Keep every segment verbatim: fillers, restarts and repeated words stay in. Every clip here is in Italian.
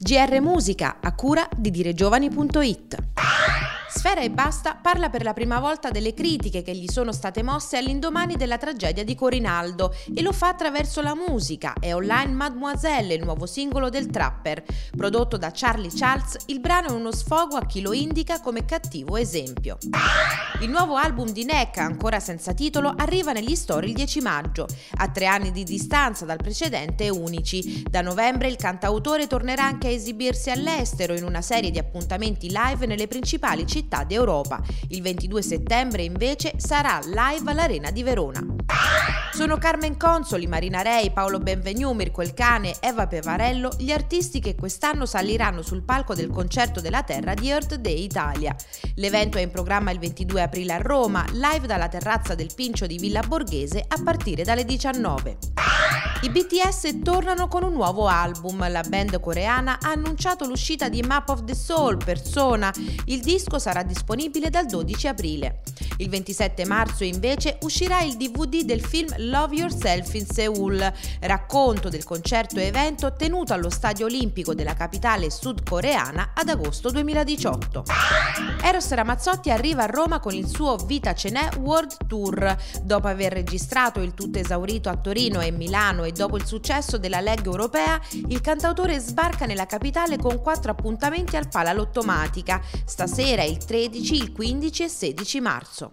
G R Musica, a cura di diregiovani punto it. Sfera Ebbasta parla per la prima volta delle critiche che gli sono state mosse all'indomani della tragedia di Corinaldo e lo fa attraverso la musica. È online Mademoiselle, il nuovo singolo del trapper. Prodotto da Charlie Charles, il brano è uno sfogo a chi lo indica come cattivo esempio. Il nuovo album di Nneka, ancora senza titolo, arriva negli store il dieci maggio. A tre anni di distanza dal precedente Unici. Da novembre il cantautore tornerà anche a esibirsi all'estero in una serie di appuntamenti live nelle principali città d'Europa. Il ventidue settembre invece sarà live all'Arena di Verona. Sono Carmen Consoli, Marina Rei, Paolo Benvenu, Mirko El Cane, Eva Pevarello gli artisti che quest'anno saliranno sul palco del Concerto della Terra di Earth Day Italia. L'evento è in programma il ventidue aprile a Roma, live dalla terrazza del Pincio di Villa Borghese a partire dalle diciannove. I B T S tornano con un nuovo album. La band coreana ha annunciato l'uscita di Map of the Soul, Persona. Il disco sarà disponibile dal dodici aprile. Il ventisette marzo invece uscirà il D V D del film Love Yourself in Seoul, racconto del concerto evento tenuto allo Stadio Olimpico della capitale sudcoreana ad agosto duemiladiciotto. Eros Ramazzotti arriva a Roma con il suo Vita Ce n'è World Tour. Dopo aver registrato il tutto esaurito a Torino e Milano e dopo il successo della Leg Europea, il cantautore sbarca nella capitale con quattro appuntamenti al Pala Lottomatica, stasera il tredici, il quindici e sedici marzo.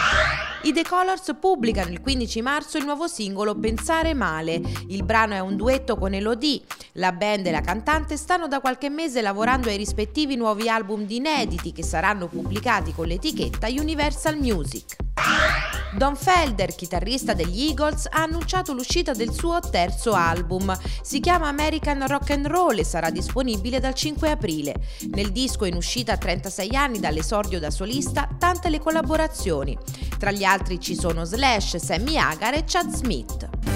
I The Colors pubblicano il quindici marzo il nuovo singolo Pensare Male. Il brano è un duetto con Elodie. La band e la cantante stanno da qualche mese lavorando ai rispettivi nuovi album di inediti che saranno pubblicati con l'etichetta Universal Music. Don Felder, chitarrista degli Eagles, ha annunciato l'uscita del suo terzo album. Si chiama American Rock and Roll e sarà disponibile dal cinque aprile. Nel disco in uscita a trentasei anni dall'esordio da solista, tante le collaborazioni. Tra gli altri ci sono Slash, Sammy Hagar e Chad Smith.